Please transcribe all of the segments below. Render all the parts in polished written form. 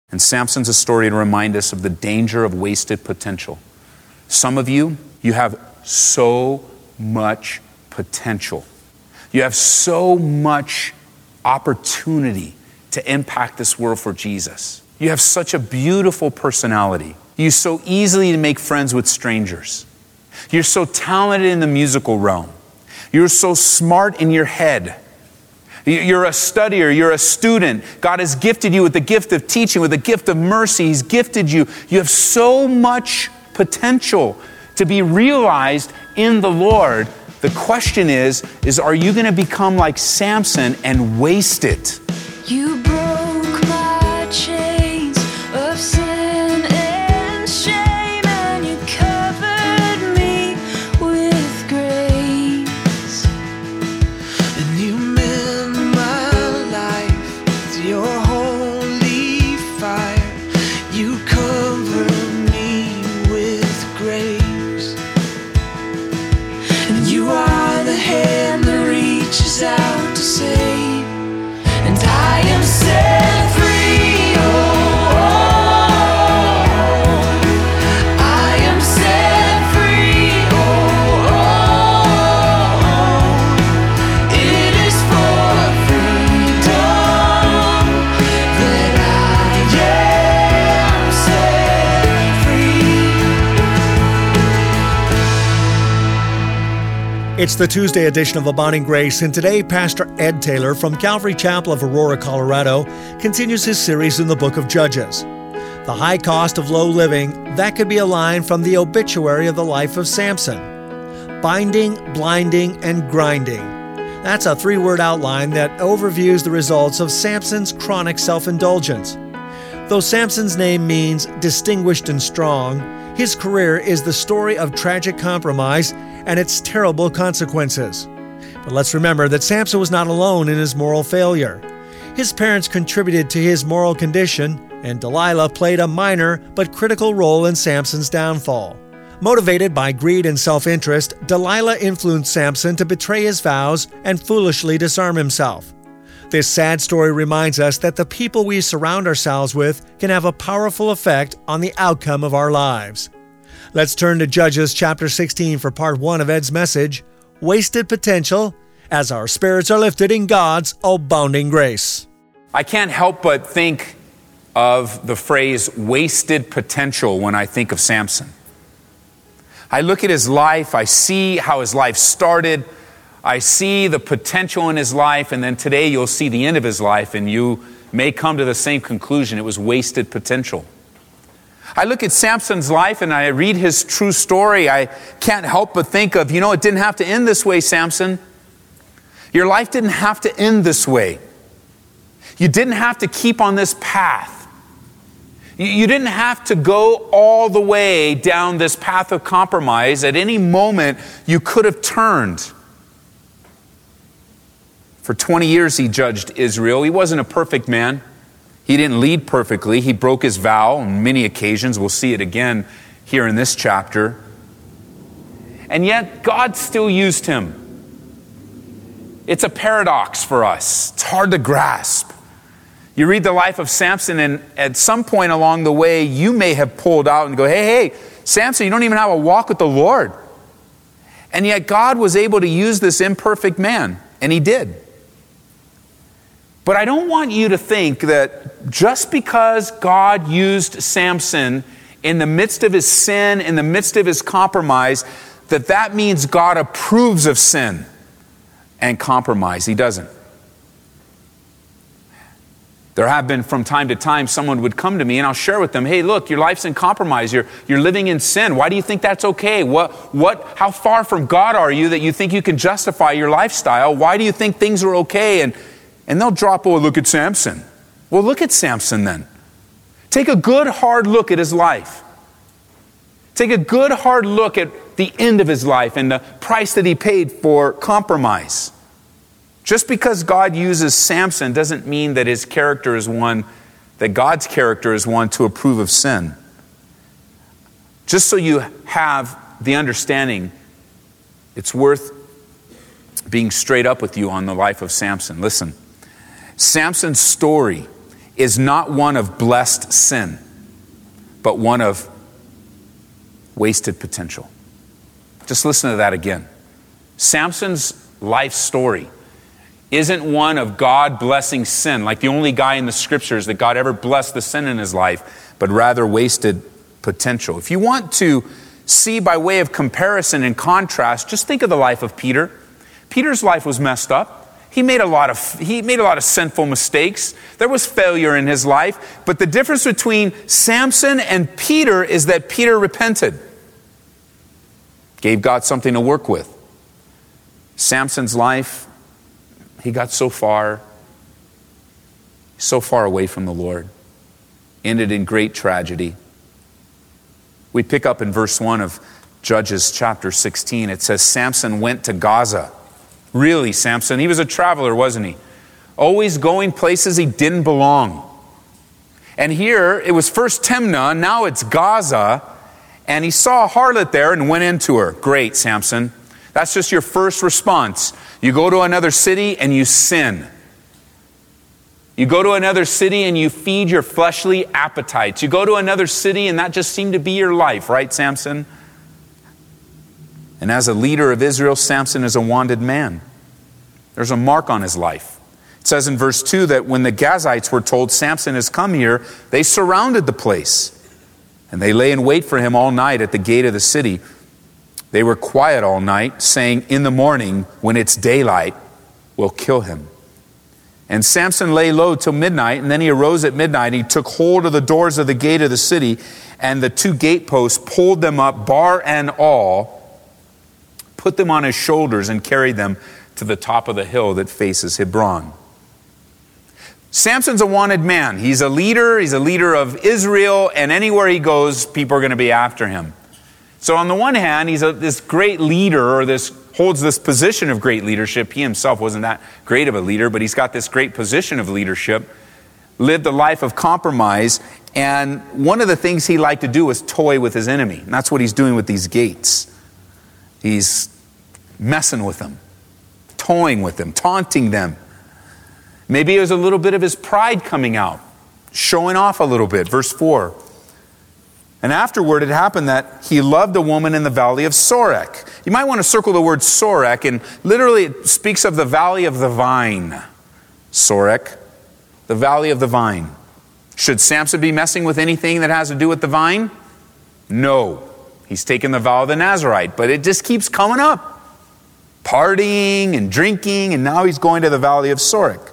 And Samson's a story to remind us of the danger of wasted potential. Some of you have so much potential. You have so much opportunity to impact this world for Jesus. You have such a beautiful personality. You so easily make friends with strangers. You're so talented in the musical realm. You're so smart in your head. You're a studier. You're a student. God has gifted you with the gift of teaching, with the gift of mercy. He's gifted you. You have so much potential to be realized in the Lord. The question is are you going to become like Samson and waste it? You broke my chains of sin and shame, and you covered me with grace. And you mend my life with your holy fire. You cover me with grace. And you are the hand that reaches out to save. And I am set free, oh, I am set free, oh, it is for freedom that I am set free. It's the Tuesday edition of Abounding Grace, and today Pastor Ed Taylor from Calvary Chapel of Aurora, Colorado, continues his series in the book of Judges. The high cost of low living, that could be a line from the obituary of the life of Samson. Binding, blinding, and grinding. That's a three-word outline that overviews the results of Samson's chronic self-indulgence. Though Samson's name means distinguished and strong, his career is the story of tragic compromise and its terrible consequences. But let's remember that Samson was not alone in his moral failure. His parents contributed to his moral condition, and Delilah played a minor but critical role in Samson's downfall. Motivated by greed and self-interest, Delilah influenced Samson to betray his vows and foolishly disarm himself. This sad story reminds us that the people we surround ourselves with can have a powerful effect on the outcome of our lives. Let's turn to Judges chapter 16 for part 1 of Ed's message, Wasted Potential, as our spirits are lifted in God's abounding grace. I can't help but think of the phrase wasted potential when I think of Samson. I look at his life, I see how his life started, I see the potential in his life, and then today you'll see the end of his life, and you may come to the same conclusion. It was wasted potential. I look at Samson's life and I read his true story. I can't help but think of, it didn't have to end this way, Samson. Your life didn't have to end this way. You didn't have to keep on this path. You didn't have to go all the way down this path of compromise. At any moment, you could have turned. For 20 years, he judged Israel. He wasn't a perfect man. He didn't lead perfectly. He broke his vow on many occasions. We'll see it again here in this chapter. And yet, God still used him. It's a paradox for us. It's hard to grasp. You read the life of Samson, and at some point along the way, you may have pulled out and go, hey, Samson, you don't even have a walk with the Lord. And yet, God was able to use this imperfect man, and he did. But I don't want you to think that just because God used Samson in the midst of his sin, in the midst of his compromise, that means God approves of sin and compromise. He doesn't. There have been from time to time someone would come to me and I'll share with them, hey, look, your life's in compromise. You're living in sin. Why do you think that's okay? How far from God are you that you think you can justify your lifestyle? Why do you think things are okay? And they'll drop, look at Samson. Well, look at Samson then. Take a good hard look at his life. Take a good hard look at the end of his life and the price that he paid for compromise. Just because God uses Samson doesn't mean that his character is one, that God's character is one to approve of sin. Just so you have the understanding, it's worth being straight up with you on the life of Samson. Listen, Samson's story is not one of blessed sin, but one of wasted potential. Just listen to that again. Samson's life story isn't one of God blessing sin, like the only guy in the scriptures that God ever blessed the sin in his life, but rather wasted potential. If you want to see by way of comparison and contrast, just think of the life of Peter. Peter's life was messed up. He made a lot of sinful mistakes. There was failure in his life. But the difference between Samson and Peter is that Peter repented. Gave God something to work with. Samson's life, he got so far away from the Lord. Ended in great tragedy. We pick up in verse 1 of Judges chapter 16. It says, Samson went to Gaza. Really, Samson, he was a traveler, wasn't he? Always going places he didn't belong. And here, it was first Timnah, now it's Gaza. And he saw a harlot there and went into her. Great, Samson. That's just your first response. You go to another city and you sin. You go to another city and you feed your fleshly appetites. You go to another city and that just seemed to be your life, right, Samson? And as a leader of Israel, Samson is a wanted man. There's a mark on his life. It says in verse 2 that when the Gazites were told Samson has come here, they surrounded the place. And they lay in wait for him all night at the gate of the city. They were quiet all night, saying, in the morning, when it's daylight, we'll kill him. And Samson lay low till midnight, and then he arose at midnight, and he took hold of the doors of the gate of the city, and the two gateposts, pulled them up, bar and all, put them on his shoulders, and carried them to the top of the hill that faces Hebron. Samson's a wanted man. He's a leader of Israel, and anywhere he goes, people are going to be after him. So on the one hand, he's this great leader, or holds this position of great leadership. He himself wasn't that great of a leader, but he's got this great position of leadership, lived a life of compromise, and one of the things he liked to do was toy with his enemy. And that's what he's doing with these gates. He's messing with them, toying with them, taunting them. Maybe it was a little bit of his pride coming out, showing off a little bit. Verse 4. And afterward it happened that he loved a woman in the valley of Sorek. You might want to circle the word Sorek, and literally it speaks of the valley of the vine. Sorek, the valley of the vine. Should Samson be messing with anything that has to do with the vine? No. He's taken the vow of the Nazarite, but it just keeps coming up. Partying and drinking, and now he's going to the valley of Sorek.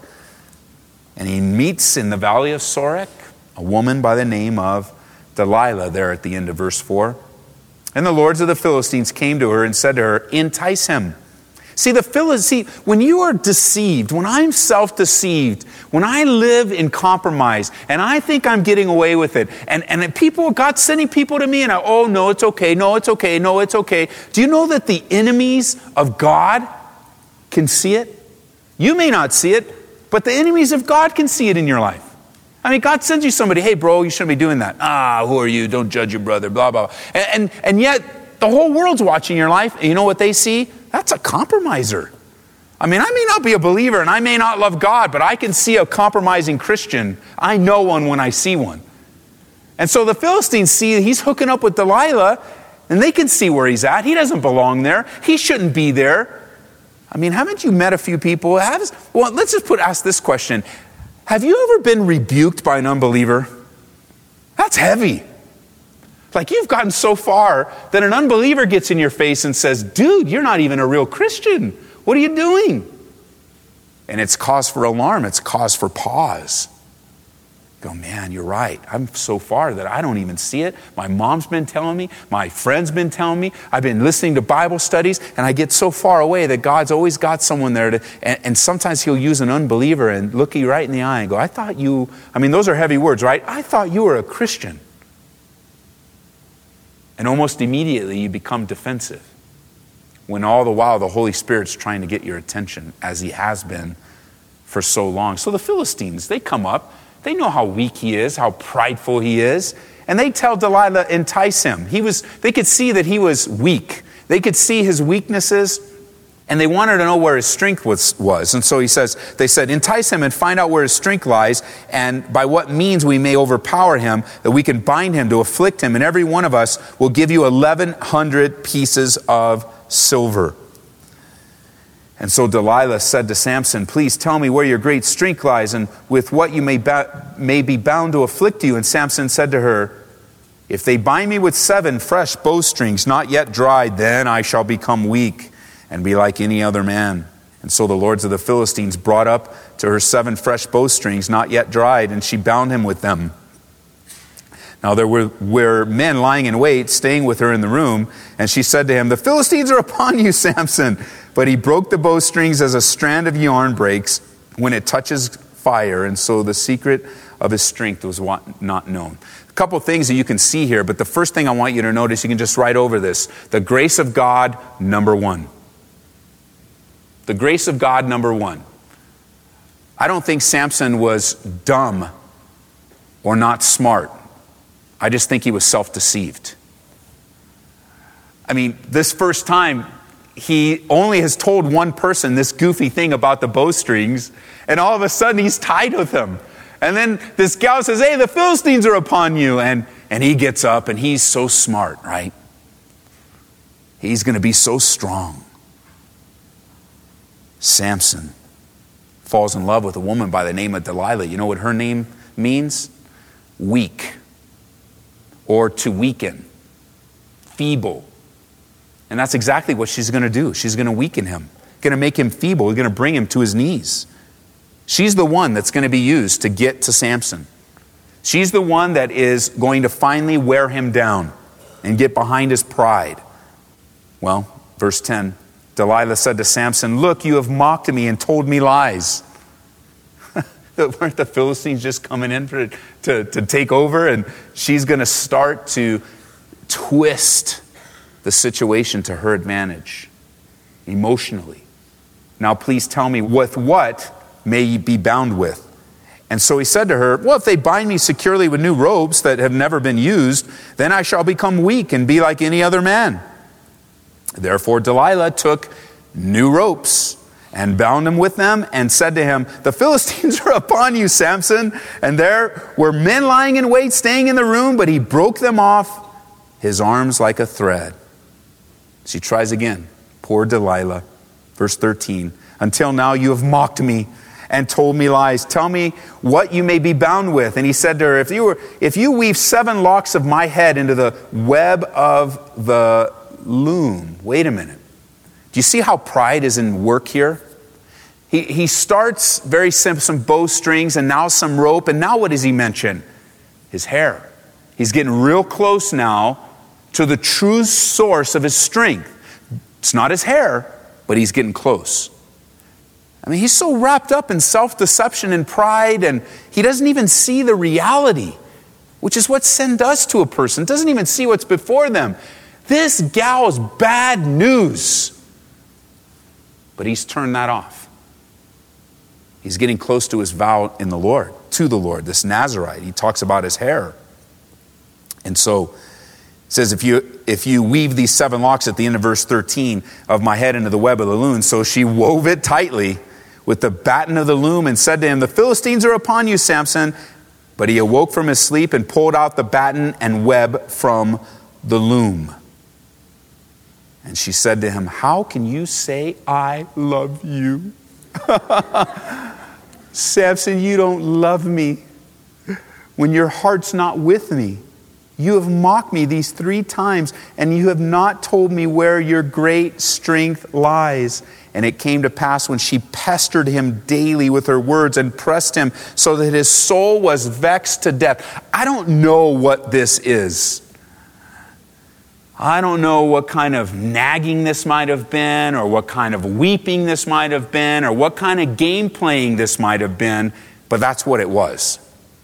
And he meets in the valley of Sorek a woman by the name of Delilah, there at the end of verse 4. And the lords of the Philistines came to her and said to her, entice him. See, when you are deceived, when I'm self-deceived, when I live in compromise, and I think I'm getting away with it, and people, God's sending people to me, and no, it's okay, no, it's okay, no, it's okay. Do you know that the enemies of God can see it? You may not see it, but the enemies of God can see it in your life. I mean, God sends you somebody, hey, bro, you shouldn't be doing that. Who are you? Don't judge your brother, blah, blah, blah. And yet, the whole world's watching your life, and you know what they see? That's a compromiser. I mean, I may not be a believer, and I may not love God, but I can see a compromising Christian. I know one when I see one. And so the Philistines see he's hooking up with Delilah, and they can see where he's at. He doesn't belong there. He shouldn't be there. I mean, haven't you met a few people? Well, let's just ask this question. Have you ever been rebuked by an unbeliever? That's heavy. Like you've gotten so far that an unbeliever gets in your face and says, dude, you're not even a real Christian. What are you doing? And it's cause for alarm. It's cause for pause. Go, man, you're right. I'm so far that I don't even see it. My mom's been telling me. My friend's been telling me. I've been listening to Bible studies, and I get so far away that God's always got someone there and sometimes he'll use an unbeliever and look you right in the eye and go, those are heavy words, right? I thought you were a Christian. And almost immediately you become defensive. When all the while the Holy Spirit's trying to get your attention, as he has been for so long. So the Philistines, they come up. They know how weak he is, how prideful he is. And they tell Delilah, entice him. They could see that he was weak. They could see his weaknesses. And they wanted to know where his strength was. And so they said, entice him and find out where his strength lies, and by what means we may overpower him, that we can bind him to afflict him. And every one of us will give you 1,100 pieces of silver. And so Delilah said to Samson, please tell me where your great strength lies, and with what you may be bound to afflict you. And Samson said to her, if they bind me with 7 fresh bowstrings, not yet dried, then I shall become weak and be like any other man. And so the lords of the Philistines brought up to her 7 fresh bowstrings, not yet dried, and she bound him with them. Now there were men lying in wait, staying with her in the room, and she said to him, the Philistines are upon you, Samson. But he broke the bowstrings as a strand of yarn breaks when it touches fire, and so the secret of his strength was not known. A couple things that you can see here, but the first thing I want you to notice, you can just write over this, the grace of God, number 1. The grace of God, number 1. I don't think Samson was dumb or not smart. I just think he was self-deceived. I mean, this first time, he only has told one person this goofy thing about the bowstrings, and all of a sudden he's tied with them. And then this gal says, hey, the Philistines are upon you. And he gets up, and he's so smart, right? He's going to be so strong. Samson falls in love with a woman by the name of Delilah. You know what her name means? Weak, or to weaken, feeble. And that's exactly what she's going to do. She's going to weaken him, going to make him feeble, going to bring him to his knees. She's the one that's going to be used to get to Samson. She's the one that is going to finally wear him down and get behind his pride. Well, verse 10, Delilah said to Samson, look, you have mocked me and told me lies. Weren't the Philistines just coming in to take over? And she's going to start to twist the situation to her advantage, emotionally. Now please tell me, with what may you be bound with? And so he said to her, well, if they bind me securely with new ropes that have never been used, then I shall become weak and be like any other man. Therefore Delilah took new ropes and bound him with them and said to him, the Philistines are upon you, Samson. And there were men lying in wait, staying in the room, but he broke them off, his arms like a thread. She tries again. Poor Delilah. Verse 13, until now you have mocked me and told me lies. Tell me what you may be bound with. And he said to her, if you weave 7 locks of my head into the web of the loom. Wait a minute. Do you see how pride is in work here? He starts very simple, some bowstrings and now some rope. And now what does he mention? His hair. He's getting real close now to the true source of his strength. It's not his hair, but he's getting close. I mean, he's so wrapped up in self-deception and pride, and he doesn't even see the reality, which is what sin does to a person. Doesn't even see what's before them. This gal is bad news. But he's turned that off. He's getting close to his vow in the Lord, to the Lord, this Nazirite. He talks about his hair. And so it says, if you weave these 7 locks at the end of verse 13 of my head into the web of the loom. So she wove it tightly with the batten of the loom and said to him, the Philistines are upon you, Samson. But he awoke from his sleep and pulled out the batten and web from the loom. And she said to him, how can you say I love you? Samson, you don't love me when your heart's not with me. You have mocked me these 3 times, and you have not told me where your great strength lies. And it came to pass when she pestered him daily with her words and pressed him so that his soul was vexed to death. I don't know what this is. I don't know what kind of nagging this might have been, or what kind of weeping this might have been, or what kind of game playing this might have been, but that's what it was.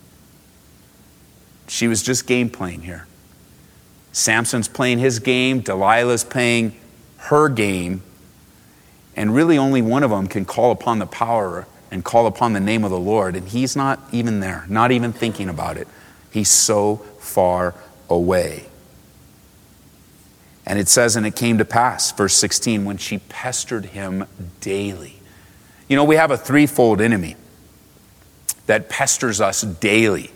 She was just game playing here. Samson's playing his game, Delilah's playing her game, and really only one of them can call upon the power and call upon the name of the Lord, and he's not even there, not even thinking about it. He's so far away. And it says, and it came to pass, verse 16, when she pestered him daily. You know, we have a threefold enemy that pesters us daily.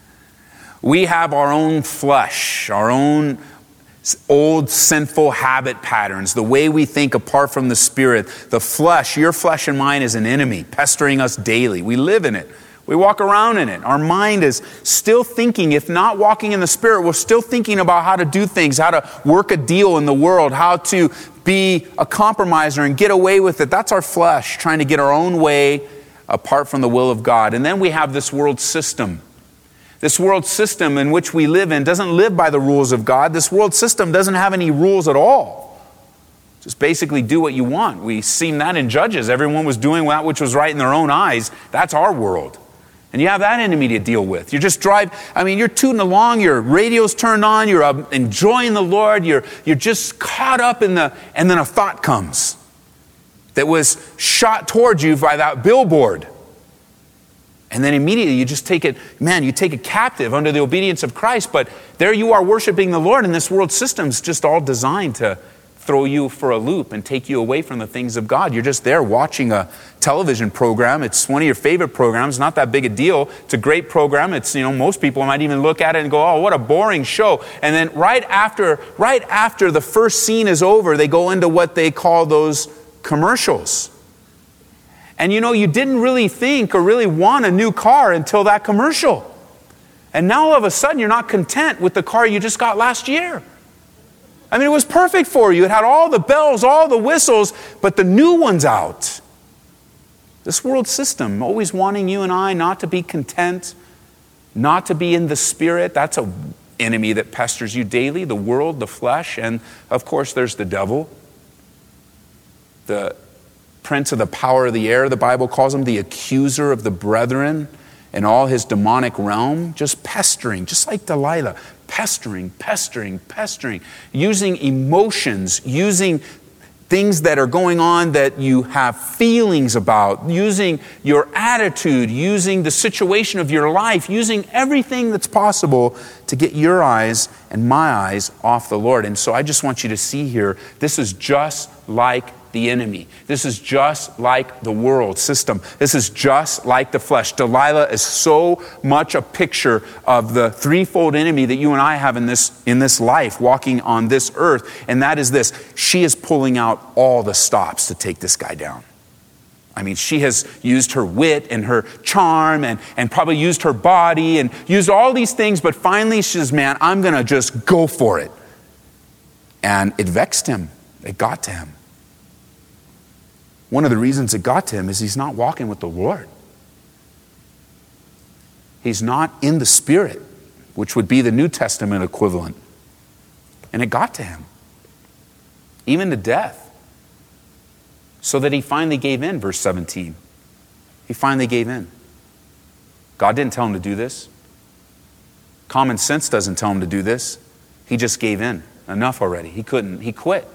We have our own flesh, our own old sinful habit patterns, the way we think apart from the Spirit. The flesh, your flesh and mine, is an enemy pestering us daily. We live in it. We walk around in it. Our mind is still thinking, if not walking in the Spirit, we're still thinking about how to do things, how to work a deal in the world, how to be a compromiser and get away with it. That's our flesh, trying to get our own way apart from the will of God. And then we have this world system. This world system in which we live in doesn't live by the rules of God. This world system doesn't have any rules at all. Just basically do what you want. We've seen that in Judges. Everyone was doing that which was right in their own eyes. That's our world. And you have that enemy to deal with. You're tooting along, your radio's turned on, you're enjoying the Lord, you're just caught up in and then a thought comes that was shot towards you by that billboard. And then immediately you just take it captive under the obedience of Christ. But there you are worshiping the Lord, and this world system's just all designed to throw you for a loop and take you away from the things of God. You're just there watching a television program. It's one of your favorite programs, not that big a deal. It's a great program. It's, most people might even look at it and go, oh, what a boring show. And then right after the first scene is over, they go into what they call those commercials. And you didn't really think or really want a new car until that commercial. And now all of a sudden you're not content with the car you just got last year. It was perfect for you. It had all the bells, all the whistles, but the new one's out. This world system, always wanting you and I not to be content, not to be in the Spirit. That's an enemy that pesters you daily, the world, the flesh, and of course there's the devil. The prince of the power of the air, the Bible calls him, the accuser of the brethren, and all his demonic realm, just pestering, just like Delilah. Pestering, using emotions, using things that are going on that you have feelings about, using your attitude, using the situation of your life, using everything that's possible to get your eyes and my eyes off the Lord. And so I just want you to see here, this is just like the enemy. This is just like the world system. This is just like the flesh. Delilah is so much a picture of the threefold enemy that you and I have in this life, walking on this earth. And that is this: she is pulling out all the stops to take this guy down. She has used her wit and her charm and probably used her body and used all these things, but finally she says, man, I'm going to just go for it. And it vexed him. It got to him. One of the reasons it got to him is he's not walking with the Lord. He's not in the Spirit, which would be the New Testament equivalent. And it got to him, even to death, so that he finally gave in, verse 17. He finally gave in. God didn't tell him to do this. Common sense doesn't tell him to do this. He just gave in. Enough already. He couldn't. He quit.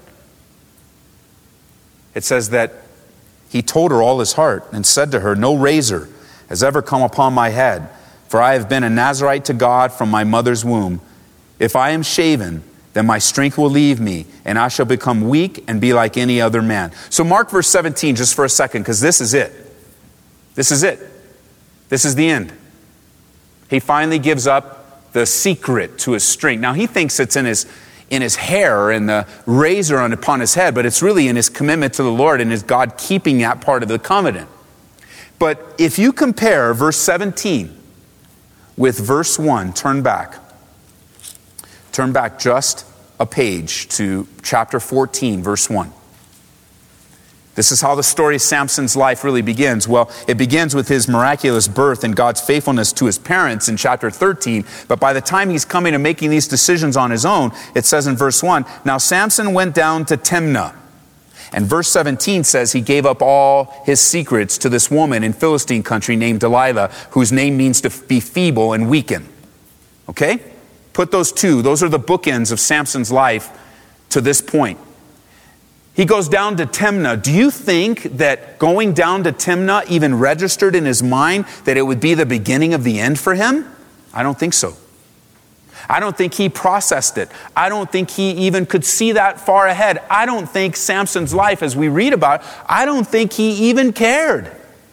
It says that he told her all his heart and said to her, no razor has ever come upon my head, for I have been a Nazirite to God from my mother's womb. If I am shaven, then my strength will leave me, and I shall become weak and be like any other man. So mark verse 17 just for a second, because this is it. This is it. This is the end. He finally gives up the secret to his strength. Now he thinks it's in his hair and the razor upon his head, but it's really in his commitment to the Lord and his God keeping that part of the covenant. But if you compare verse 17 with verse 1, turn back just a page to chapter 14, verse 1. This is how the story of Samson's life really begins. Well, it begins with his miraculous birth and God's faithfulness to his parents in chapter 13. But by the time he's coming to making these decisions on his own, it says in verse 1, now Samson went down to Timnah. And verse 17 says he gave up all his secrets to this woman in Philistine country named Delilah, whose name means to be feeble and weaken. Okay? Put those two. Those are the bookends of Samson's life to this point. He goes down to Timnah. Do you think that going down to Timnah even registered in his mind that it would be the beginning of the end for him? I don't think so. I don't think he processed it. I don't think he even could see that far ahead. I don't think Samson's life, as we read about, I don't think he even cared.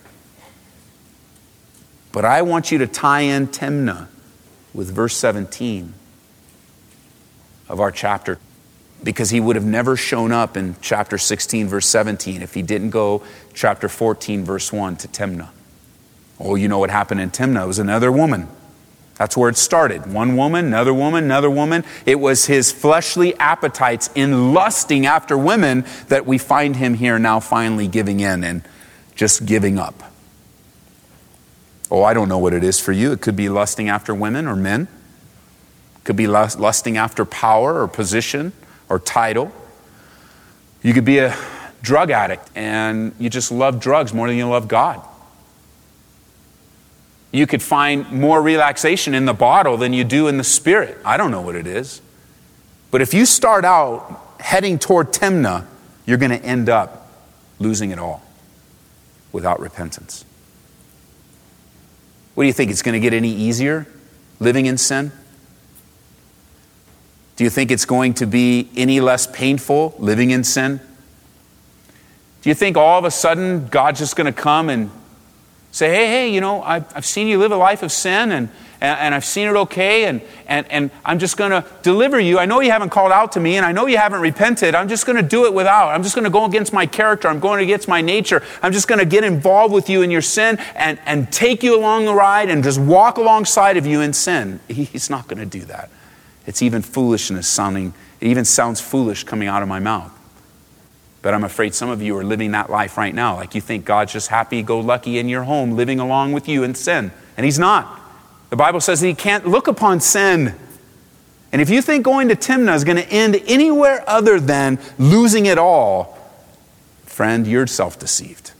But I want you to tie in Timnah with verse 17 of our chapter, because he would have never shown up in chapter 16, verse 17, if he didn't go chapter 14, verse 1 to Timnah. Oh, you know what happened in Timnah? It was another woman. That's where it started. One woman, another woman, another woman. It was his fleshly appetites in lusting after women that we find him here now finally giving in and just giving up. Oh, I don't know what it is for you. It could be lusting after women or men. It could be lusting after power or position or title. You could be a drug addict and you just love drugs more than you love God. You could find more relaxation in the bottle than you do in the spirit. I don't know what it is. But if you start out heading toward Timnah, you're going to end up losing it all without repentance. What do you think? It's going to get any easier living in sin? Do you think it's going to be any less painful living in sin? Do you think all of a sudden God's just going to come and say, hey, I've seen you live a life of sin and I've seen it okay and I'm just going to deliver you. I know you haven't called out to me and I know you haven't repented. I'm just going to do it without. I'm just going to go against my character. I'm going against my nature. I'm just going to get involved with you in your sin and take you along the ride and just walk alongside of you in sin. He's not going to do that. It's even foolishness sounding, it even sounds foolish coming out of my mouth. But I'm afraid some of you are living that life right now. Like you think God's just happy-go-lucky in your home living along with you in sin. And he's not. The Bible says that he can't look upon sin. And if you think going to Timnah is going to end anywhere other than losing it all, friend, you're self-deceived.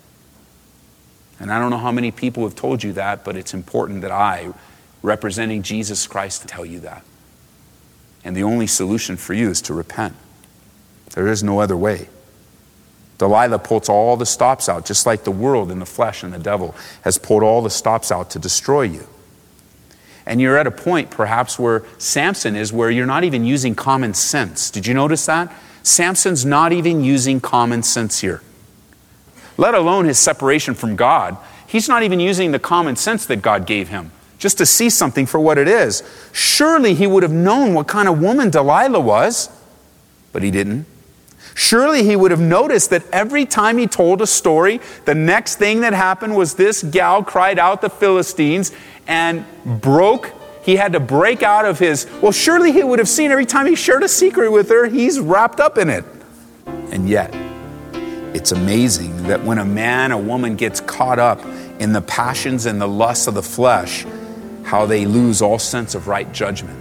And I don't know how many people have told you that, but it's important that I, representing Jesus Christ, tell you that. And the only solution for you is to repent. There is no other way. Delilah pulls all the stops out, just like the world and the flesh and the devil has pulled all the stops out to destroy you. And you're at a point perhaps where Samson is, where you're not even using common sense. Did you notice that? Samson's not even using common sense here. Let alone his separation from God. He's not even using the common sense that God gave him, just to see something for what it is. Surely he would have known what kind of woman Delilah was, but he didn't. Surely he would have noticed that every time he told a story, the next thing that happened was this gal cried out the Philistines and he had to break out of his, well, surely he would have seen every time he shared a secret with her, he's wrapped up in it. And yet, it's amazing that when a woman gets caught up in the passions and the lusts of the flesh, how they lose all sense of right judgment.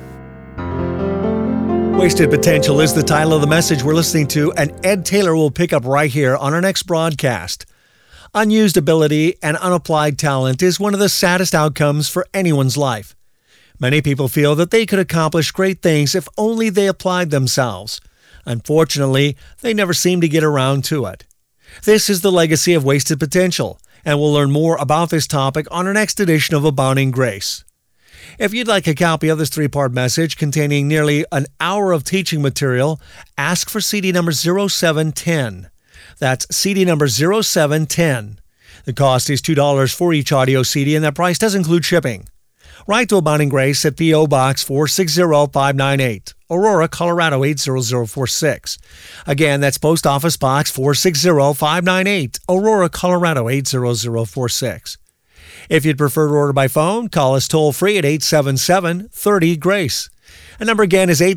Wasted Potential is the title of the message we're listening to, and Ed Taylor will pick up right here on our next broadcast. Unused ability and unapplied talent is one of the saddest outcomes for anyone's life. Many people feel that they could accomplish great things if only they applied themselves. Unfortunately, they never seem to get around to it. This is the legacy of wasted potential, and we'll learn more about this topic on our next edition of Abounding Grace. If you'd like a copy of this 3-part message containing nearly an hour of teaching material, ask for CD number 0710. That's CD number 0710. The cost is $2 for each audio CD, and that price does include shipping. Write to Abounding Grace at P.O. Box 460598, Aurora, Colorado 80046. Again, that's Post Office Box 460598, Aurora, Colorado 80046. If you'd prefer to order by phone, call us toll-free at 877-30-GRACE. The number again is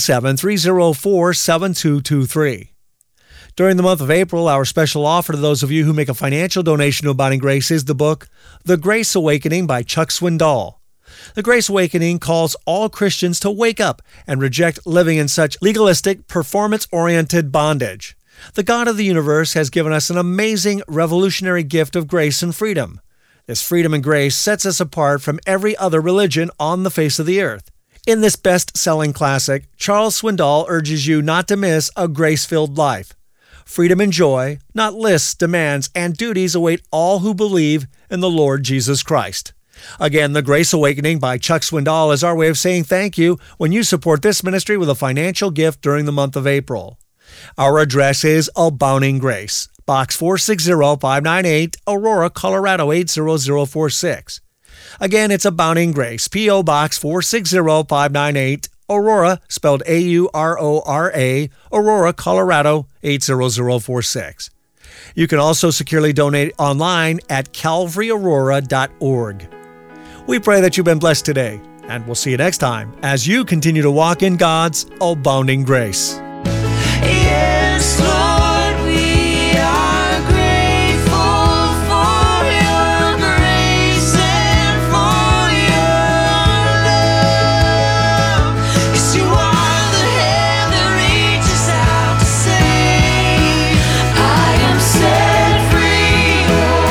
877-304-7223. During the month of April, our special offer to those of you who make a financial donation to Abounding Grace is the book, The Grace Awakening by Chuck Swindoll. The Grace Awakening calls all Christians to wake up and reject living in such legalistic, performance-oriented bondage. The God of the universe has given us an amazing, revolutionary gift of grace and freedom. This freedom and grace sets us apart from every other religion on the face of the earth. In this best-selling classic, Charles Swindoll urges you not to miss a grace-filled life. Freedom and joy, not lists, demands, and duties await all who believe in the Lord Jesus Christ. Again, The Grace Awakening by Chuck Swindoll is our way of saying thank you when you support this ministry with a financial gift during the month of April. Our address is Abounding Grace, Box 460598, Aurora, Colorado 80046. Again, it's Abounding Grace, P.O. Box 460598, Aurora, spelled A-U-R-O-R-A, Aurora, Colorado 80046. You can also securely donate online at calvaryaurora.org. We pray that you've been blessed today, and we'll see you next time as you continue to walk in God's abounding grace. Yes, Lord, we are grateful for your grace and for your love. 'Cause you are the hand that reaches out to save. I am set free.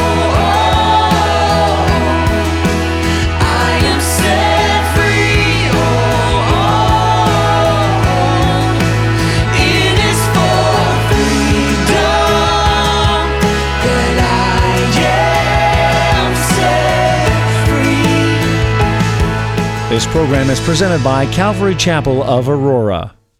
I am set free. It is for freedom that I am set free. This program is presented by Calvary Chapel of Aurora.